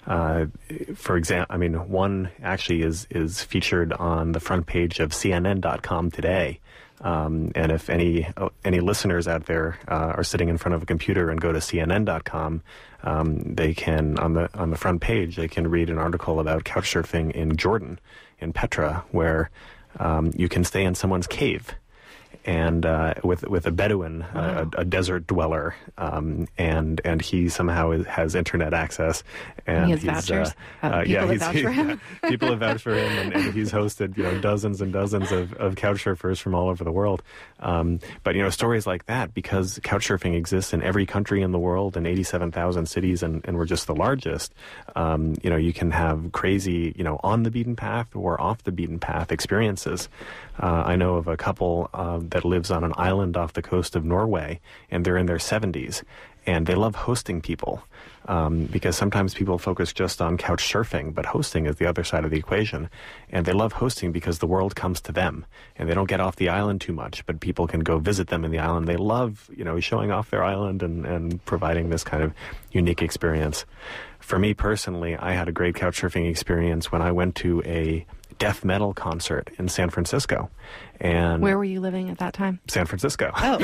For example, one actually is featured on the front page of CNN.com today. And if any listeners out there are sitting in front of a computer and go to CNN.com, they can on the front page they can read an article about couchsurfing in Jordan, in Petra, where you can stay in someone's cave. And with a Bedouin, a desert dweller, and he somehow has internet access, and he has vouchers. People have vouched for him. People have vouched for him, and he's hosted dozens and dozens of couch surfers from all over the world. But stories like that, because couch surfing exists in every country in the world in 87,000 cities, and we're just the largest. You can have crazy on the beaten path or off the beaten path experiences. I know of a couple that lives on an island off the coast of Norway, and they're in their 70s, and they love hosting people because sometimes people focus just on couch surfing, but hosting is the other side of the equation. And they love hosting because the world comes to them, and they don't get off the island too much, but people can go visit them in the island. They love, showing off their island and providing this kind of unique experience. For me personally, I had a great couch surfing experience when I went to a death metal concert in San Francisco. And where were you living at that time? San Francisco. Oh.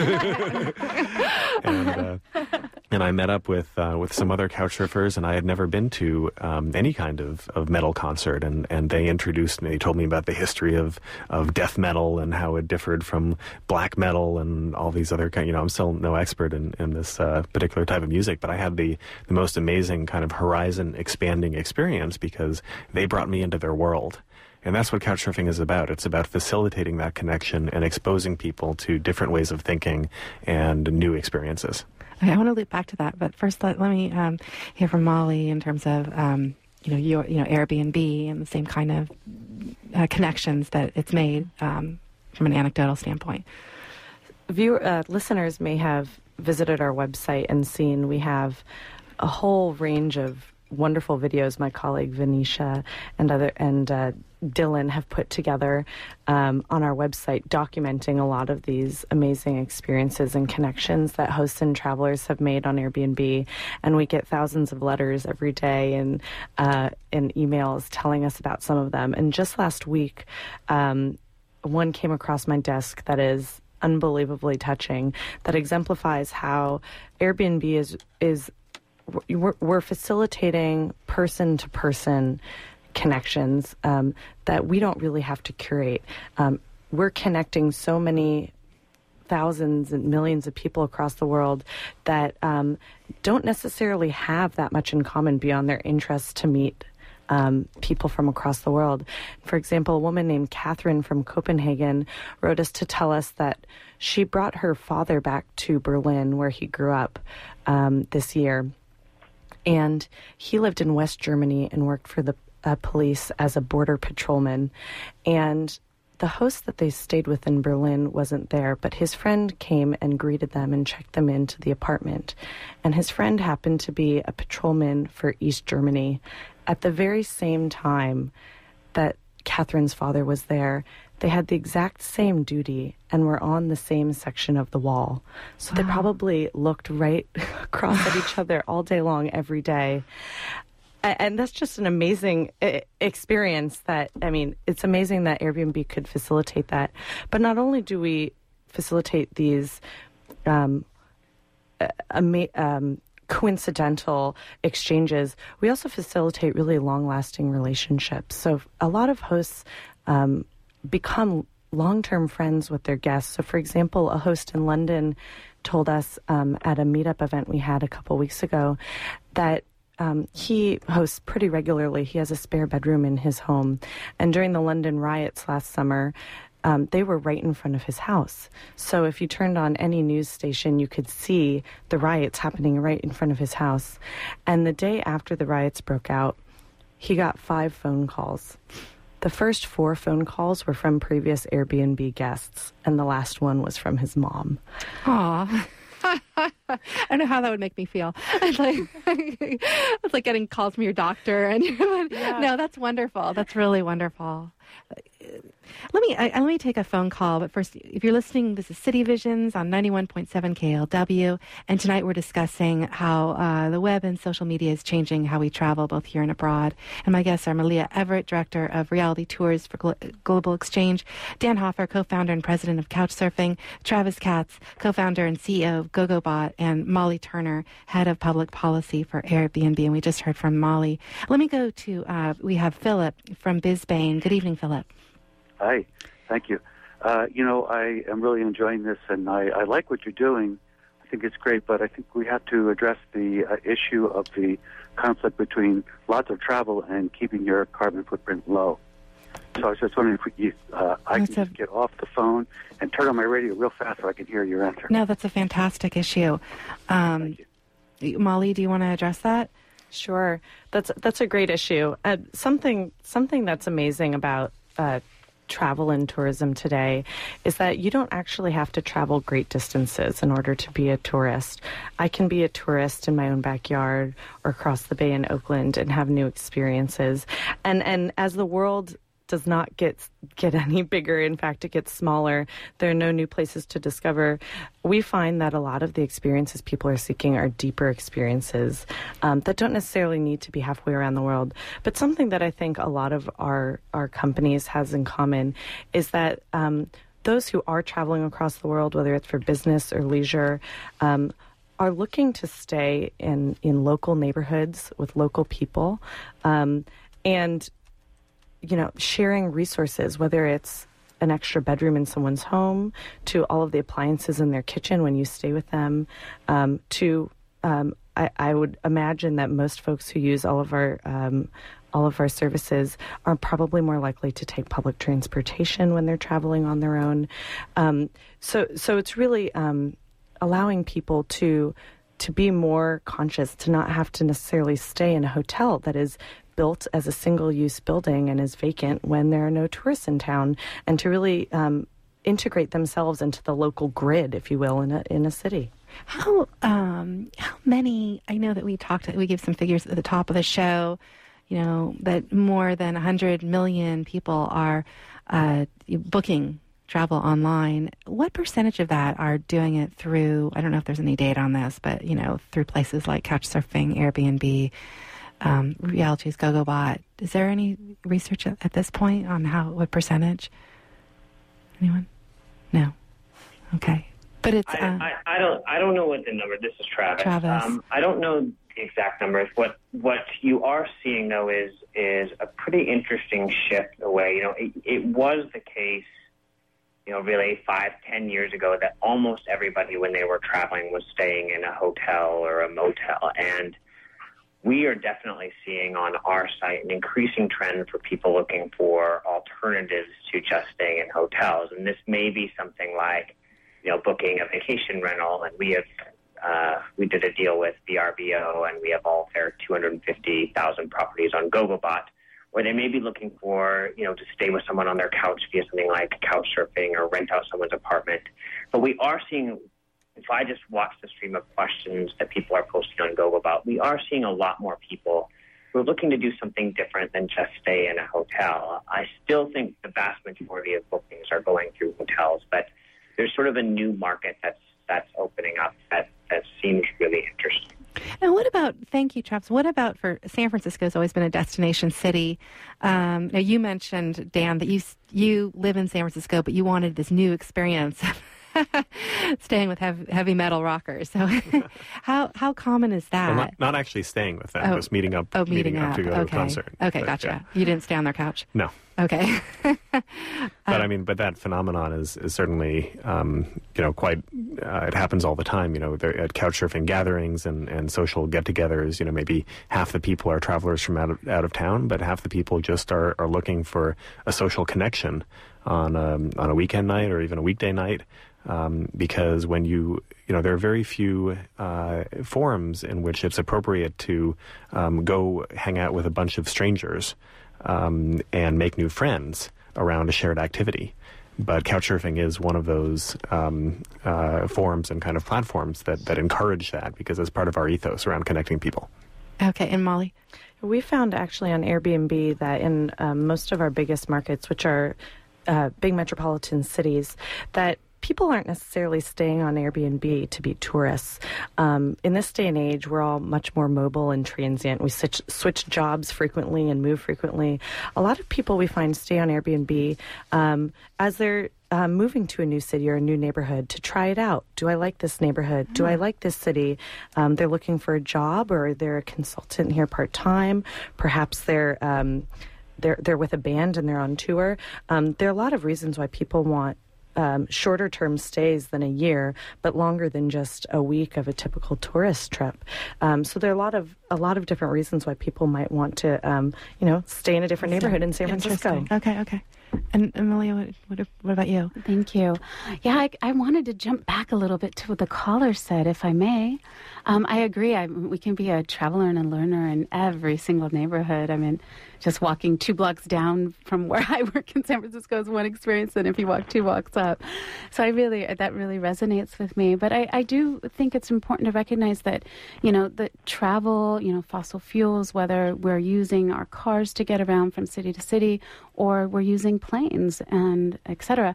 And I met up with some other couch surfers, and I had never been to any kind of metal concert, and they introduced me. They told me about the history of death metal and how it differed from black metal and all these other kind. I'm still no expert in this particular type of music, but I had the most amazing kind of horizon expanding experience because they brought me into their world. And that's what couchsurfing is about. It's about facilitating that connection and exposing people to different ways of thinking and new experiences. Okay, I want to loop back to that, but first let me hear from Molly in terms of your Airbnb and the same kind of connections that it's made from an anecdotal standpoint. Listeners may have visited our website and seen we have a whole range of wonderful videos my colleague Venetia and Dylan have put together on our website, documenting a lot of these amazing experiences and connections that hosts and travelers have made on Airbnb. And we get thousands of letters every day and emails telling us about some of them. And just last week, one came across my desk that is unbelievably touching, that exemplifies how Airbnb is we're facilitating person-to-person connections that we don't really have to curate. We're connecting so many thousands and millions of people across the world that don't necessarily have that much in common beyond their interest to meet people from across the world. For example, a woman named Catherine from Copenhagen wrote us to tell us that she brought her father back to Berlin, where he grew up, this year. And he lived in West Germany and worked for the police as a border patrolman. And the host that they stayed with in Berlin wasn't there, but his friend came and greeted them and checked them into the apartment. And his friend happened to be a patrolman for East Germany. At the very same time that Catherine's father was there, they had the exact same duty and were on the same section of the wall. So they probably looked right across at each other all day long, every day. And that's just an amazing experience that, I mean, it's amazing that Airbnb could facilitate that. But not only do we facilitate these coincidental exchanges, we also facilitate really long-lasting relationships. So a lot of hosts become long-term friends with their guests. So, for example, a host in London told us at a meetup event we had a couple weeks ago that he hosts pretty regularly. He has a spare bedroom in his home. And during the London riots last summer, they were right in front of his house. So if you turned on any news station, you could see the riots happening right in front of his house. And the day after the riots broke out, he got 5 phone calls. The first 4 phone calls were from previous Airbnb guests, and the last one was from his mom. Aw. I don't know how that would make me feel. It's like getting calls from your doctor, and no, that's wonderful. That's really wonderful. Let me take a phone call, but first, if you're listening, this is City Visions on 91.7 KLW, and tonight we're discussing how the web and social media is changing how we travel, both here and abroad. And my guests are Malia Everett, Director of Reality Tours for Global Exchange, Dan Hoffer, co-founder and president of Couchsurfing, Travis Katz, co-founder and CEO of GoGoBot, and Molly Turner, head of public policy for Airbnb. And we just heard from Molly. Let me go to, we have Philip from Bisbane. Good evening, Philip. Hi, thank you. I am really enjoying this, and I like what you're doing. I think it's great, but I think we have to address the issue of the conflict between lots of travel and keeping your carbon footprint low. So I was just wondering if I can just get off the phone and turn on my radio real fast so I can hear your answer. No, that's a fantastic issue. Thank you. Molly, do you want to address that? Sure. That's a great issue. Something that's amazing about travel and tourism today is that you don't actually have to travel great distances in order to be a tourist. I can be a tourist in my own backyard or across the bay in Oakland and have new experiences. And as the world does not get any bigger, in fact, it gets smaller, there are no new places to discover, we find that a lot of the experiences people are seeking are deeper experiences that don't necessarily need to be halfway around the world. But something that I think a lot of our companies has in common is that those who are traveling across the world, whether it's for business or leisure, are looking to stay in local neighborhoods with local people, and sharing resources, whether it's an extra bedroom in someone's home, to all of the appliances in their kitchen when you stay with them, I would imagine that most folks who use all of our services are probably more likely to take public transportation when they're traveling on their own. So it's really allowing people to be more conscious, to not have to necessarily stay in a hotel that is built as a single-use building and is vacant when there are no tourists in town, and to really integrate themselves into the local grid, if you will, in a city. How many? I know that we gave some figures at the top of the show. That more than 100 million people are booking travel online. What percentage of that are doing it through? I don't know if there's any data on this, but through places like Couchsurfing, Airbnb, Reality's GoGoBot. Is there any research at this point on what percentage? Anyone? No. Okay, but it's. I don't know what the number. This is Travis. I don't know the exact numbers. What you are seeing though is a pretty interesting shift away. It was the case, really 5-10 years ago that almost everybody when they were traveling was staying in a hotel or a motel, and we are definitely seeing on our site an increasing trend for people looking for alternatives to just staying in hotels. And this may be something like, booking a vacation rental. And we have we did a deal with VRBO, and we have all their 250,000 properties on Gogobot, where they may be looking for, to stay with someone on their couch via something like couch surfing or rent out someone's apartment. But we are seeing, if I just watch the stream of questions that people are posting on Gogobot, we are seeing a lot more people who are looking to do something different than just stay in a hotel. I still think the vast majority of bookings are going through hotels, but there's sort of a new market that's opening up that seems really interesting. Now, what about, thank you, Travis, what about for San Francisco has always been a destination city. Now, you mentioned, Dan, that you live in San Francisco, but you wanted this new experience staying with heavy metal rockers. So how common is that? Well, not actually staying with them, just meeting up to go to a concert. Okay, but, gotcha. Yeah. You didn't stay on their couch? No. Okay. But that phenomenon is certainly, quite, it happens all the time, at couch surfing gatherings and social get-togethers, maybe half the people are travelers from out of town, but half the people just are looking for a social connection on a weekend night or even a weekday night, because when there are very few forums in which it's appropriate to go hang out with a bunch of strangers and make new friends around a shared activity. But couchsurfing is one of those forums and kind of platforms that encourage that, because it's part of our ethos around connecting people. Okay, and Molly? We found actually on Airbnb that in most of our biggest markets, which are big metropolitan cities, that people aren't necessarily staying on Airbnb to be tourists. In this day and age, we're all much more mobile and transient. We switch jobs frequently and move frequently. A lot of people we find stay on Airbnb as they're moving to a new city or a new neighborhood to try it out. Do I like this neighborhood? Do I like this city? They're looking for a job, or they're a consultant here part-time. Perhaps they're with a band and they're on tour. There are a lot of reasons why people want shorter term stays than a year, but longer than just a week of a typical tourist trip. So there are a lot of different reasons why people might want to, stay in a different neighborhood in San Francisco. Okay. And Amelia, what about you? Thank you. Yeah, I wanted to jump back a little bit to what the caller said, if I may. I agree. We can be a traveler and a learner in every single neighborhood. I mean, just walking 2 blocks down from where I work in San Francisco is one experience, and if you walk 2 blocks up. So that really resonates with me. But I do think it's important to recognize that, the travel, fossil fuels, whether we're using our cars to get around from city to city, or we're using planes and et cetera,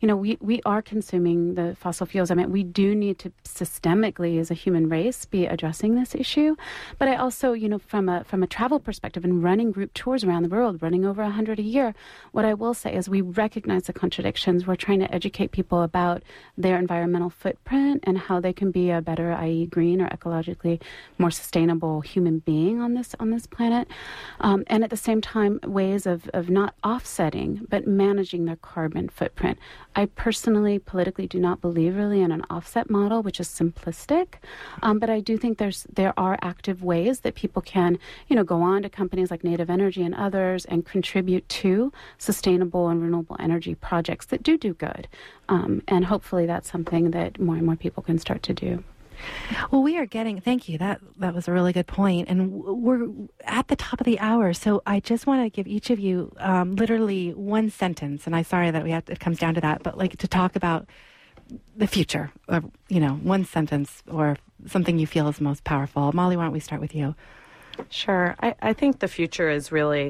we are consuming the fossil fuels. I mean, we do need to systemically, as a human race, be addressing this issue. But I also, from a travel perspective and running group tours around the world, running over 100 a year, what I will say is we recognize the contradictions. We're trying to educate people about their environmental footprint and how they can be a better, i.e. green or ecologically more sustainable human being on this planet. And at the same time, ways of not offsetting, but managing their carbon footprint. I personally, politically, do not believe really in an offset model, which is simplistic. But I do think there are active ways that people can, go on to companies like Native Energy and others and contribute to sustainable and renewable energy projects that do good. And hopefully that's something that more and more people can start to do. Well, thank you. That was a really good point. And we're at the top of the hour. So I just want to give each of you literally one sentence. And I'm sorry that it comes down to that, but to talk about the future, or, one sentence or something you feel is most powerful. Molly, why don't we start with you? Sure. I think the future is really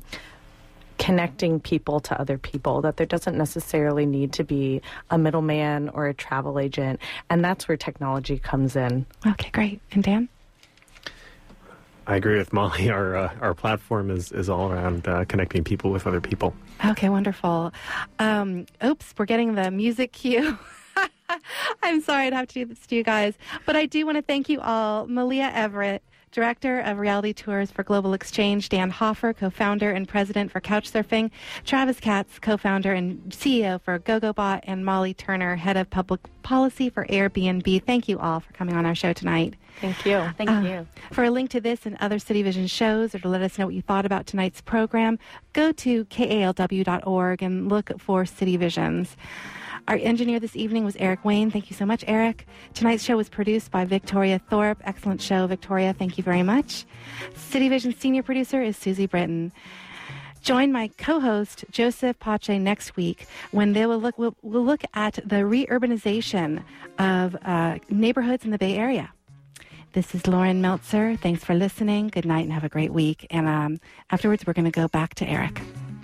connecting people to other people, that there doesn't necessarily need to be a middleman or a travel agent. And that's where technology comes in. Okay, great. And Dan? I agree with Molly. Our platform is all around connecting people with other people. Okay, wonderful. Oops, we're getting the music cue. I'm sorry I'd have to do this to you guys. But I do want to thank you all. Malia Everett, Director of Reality Tours for Global Exchange, Dan Hoffer, co-founder and president for Couchsurfing, Travis Katz, co-founder and CEO for Gogobot, and Molly Turner, head of public policy for Airbnb. Thank you all for coming on our show tonight. Thank you. Thank you. For a link to this and other City Vision shows, or to let us know what you thought about tonight's program, go to kalw.org and look for City Visions. Our engineer this evening was Eric Wayne. Thank you so much, Eric. Tonight's show was produced by Victoria Thorpe. Excellent show, Victoria. Thank you very much. City Vision senior producer is Susie Britton. Join my co-host Joseph Pache next week when they will we'll look at the reurbanization of neighborhoods in the Bay Area. This is Lauren Meltzer. Thanks for listening. Good night and have a great week. And afterwards, we're going to go back to Eric.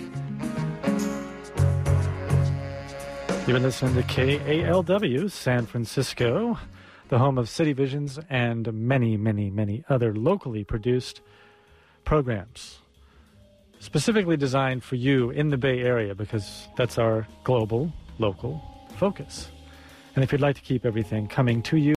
You've been listening to KALW San Francisco, the home of City Visions and many, many, many other locally produced programs, specifically designed for you in the Bay Area, because that's our global, local focus. And if you'd like to keep everything coming to you